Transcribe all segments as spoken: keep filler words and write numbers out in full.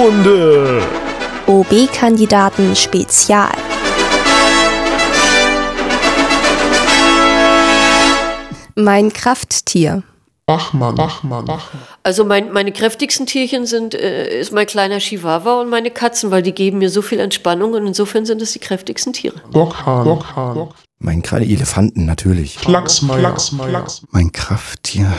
Fragerunde. O B-Kandidaten Spezial. Mein Krafttier. Bachmann, Bachmann, Bachmann. Also mein, meine kräftigsten Tierchen sind äh, ist mein kleiner Chihuahua und meine Katzen, weil die geben mir so viel Entspannung und insofern sind es die kräftigsten Tiere. Bockhahn, Bockhahn. Mein kleiner Elefanten natürlich. Flachsmeier, Flachsmeier. Mein Krafttier.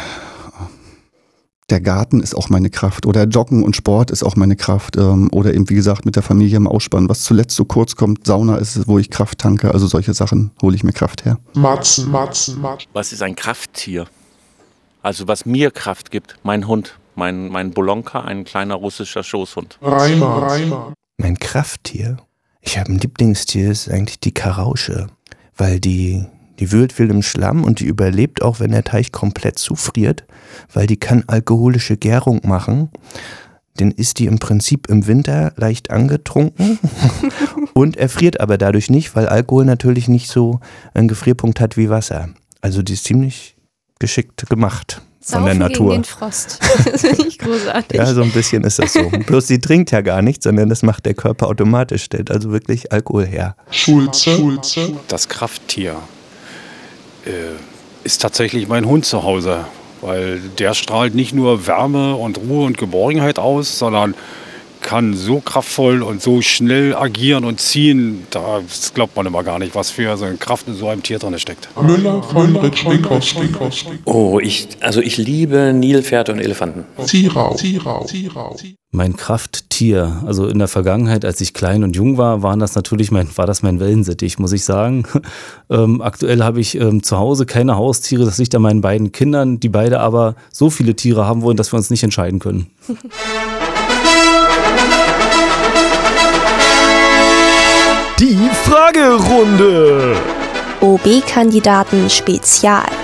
Der Garten ist auch meine Kraft. Oder Joggen und Sport ist auch meine Kraft. Oder eben, wie gesagt, mit der Familie im Ausspannen. Was zuletzt so kurz kommt, Sauna ist es, wo ich Kraft tanke. Also solche Sachen hole ich mir Kraft her. Matzen, Matzen, Matzen. Was ist ein Krafttier? Also was mir Kraft gibt, mein Hund, mein, mein Bolonka, ein kleiner russischer Schoßhund. Reimer, Reimer. Mein Krafttier? Ich habe ein Lieblingstier, ist eigentlich die Karausche. Weil die, die wühlt viel im Schlamm und die überlebt auch, wenn der Teich komplett zufriert. Weil die kann alkoholische Gärung machen. Dann ist die im Prinzip im Winter leicht angetrunken und erfriert aber dadurch nicht, weil Alkohol natürlich nicht so einen Gefrierpunkt hat wie Wasser. Also die ist ziemlich geschickt gemacht von Saufen der Natur. Gegen den Frost. Das finde ich großartig. Ja, so ein bisschen ist das so. Bloß sie trinkt ja gar nichts, sondern das macht der Körper automatisch, stellt also wirklich Alkohol her. Schulze, Schulze. Das Krafttier äh, ist tatsächlich mein Hund zu Hause, weil der strahlt nicht nur Wärme und Ruhe und Geborgenheit aus, sondern kann so kraftvoll und so schnell agieren und ziehen, da glaubt man immer gar nicht, was für so eine Kraft in so einem Tier drin steckt. Müller, Feuerich, Rinkowski. Oh, ich, also ich liebe Nilpferde und Elefanten. Zierau, Zierau, Zierau. Mein Krafttier. Also in der Vergangenheit, als ich klein und jung war, waren das natürlich mein, war das mein Wellensittich, muss ich sagen. Ähm, aktuell habe ich ähm, zu Hause keine Haustiere. Das liegt an meinen beiden Kindern, die beide aber so viele Tiere haben wollen, dass wir uns nicht entscheiden können. Die Fragerunde. O B-Kandidaten Spezial.